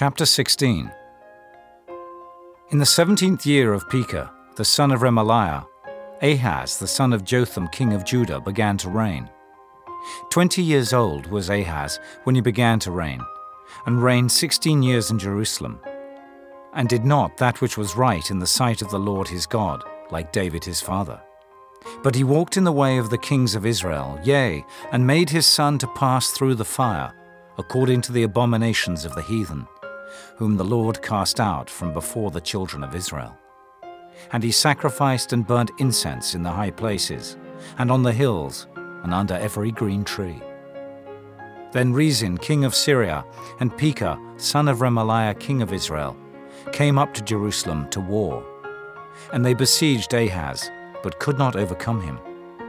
Chapter 16. In the 17th year of Pekah, the son of Remaliah, Ahaz, the son of Jotham, king of Judah, began to reign. 20 years old was Ahaz when he began to reign, and reigned 16 years in Jerusalem, and did not that which was right in the sight of the Lord his God, like David his father. But he walked in the way of the kings of Israel, yea, and made his son to pass through the fire, according to the abominations of the heathen, whom the Lord cast out from before the children of Israel. And he sacrificed and burnt incense in the high places, and on the hills, and under every green tree. Then Rezin, king of Syria, and Pekah, son of Remaliah, king of Israel, came up to Jerusalem to war. And they besieged Ahaz, but could not overcome him.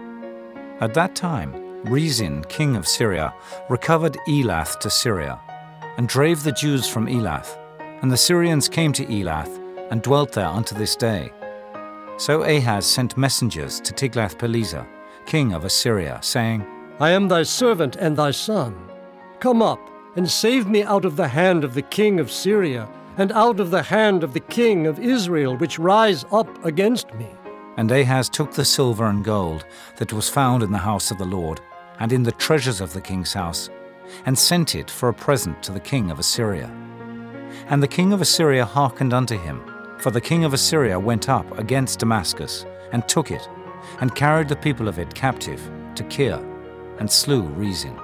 At that time, Rezin, king of Syria, recovered Elath to Syria, and drave the Jews from Elath, and the Syrians came to Elath, and dwelt there unto this day. So Ahaz sent messengers to Tiglath-Pileser, king of Assyria, saying, I am thy servant and thy son. Come up, and save me out of the hand of the king of Syria, and out of the hand of the king of Israel, which rise up against me. And Ahaz took the silver and gold that was found in the house of the Lord, and in the treasures of the king's house, and sent it for a present to the king of Assyria. And the king of Assyria hearkened unto him, for the king of Assyria went up against Damascus, and took it, and carried the people of it captive to Kir, and slew Rezin.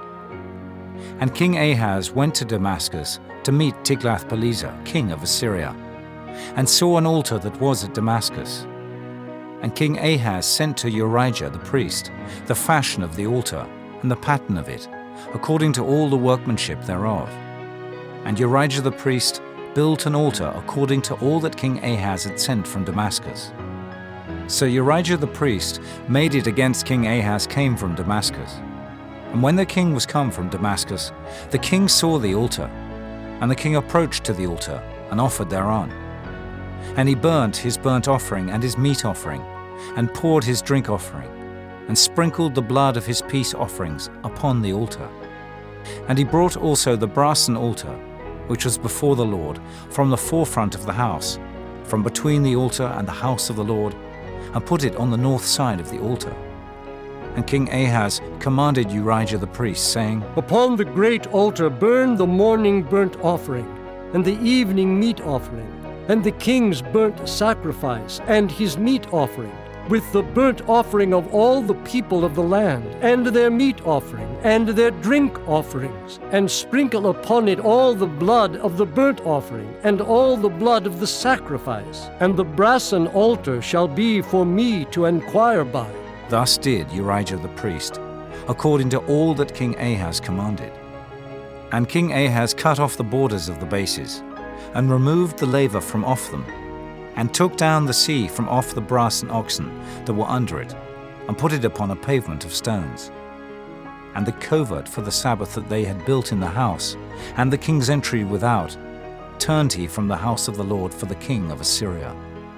And King Ahaz went to Damascus to meet Tiglath-Pileser, king of Assyria, and saw an altar that was at Damascus. And King Ahaz sent to Urijah the priest the fashion of the altar, and the pattern of it, according to all the workmanship thereof. And Urijah the priest built an altar according to all that King Ahaz had sent from Damascus. So Urijah the priest made it against King Ahaz came from Damascus. And when the king was come from Damascus, the king saw the altar, and the king approached to the altar, and offered thereon. And he burnt his burnt offering and his meat offering, and poured his drink offering, and sprinkled the blood of his peace offerings upon the altar. And he brought also the brassen altar, which was before the Lord, from the forefront of the house, from between the altar and the house of the Lord, and put it on the north side of the altar. And King Ahaz commanded Urijah the priest, saying, Upon the great altar burn the morning burnt offering, and the evening meat offering, and the king's burnt sacrifice, and his meat offering, with the burnt offering of all the people of the land, and their meat offering, and their drink offerings, and sprinkle upon it all the blood of the burnt offering, and all the blood of the sacrifice. And the brassen altar shall be for me to enquire by. Thus did Urijah the priest, according to all that King Ahaz commanded. And King Ahaz cut off the borders of the bases, and removed the laver from off them, and took down the sea from off the brass and oxen that were under it, and put it upon a pavement of stones. And the covert for the Sabbath that they had built in the house, and the king's entry without, turned he from the house of the Lord for the king of Assyria.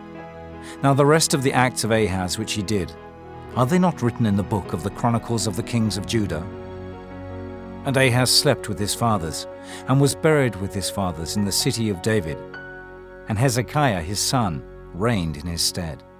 Now the rest of the acts of Ahaz which he did, are they not written in the book of the Chronicles of the kings of Judah? And Ahaz slept with his fathers, and was buried with his fathers in the city of David. And Hezekiah his son reigned in his stead.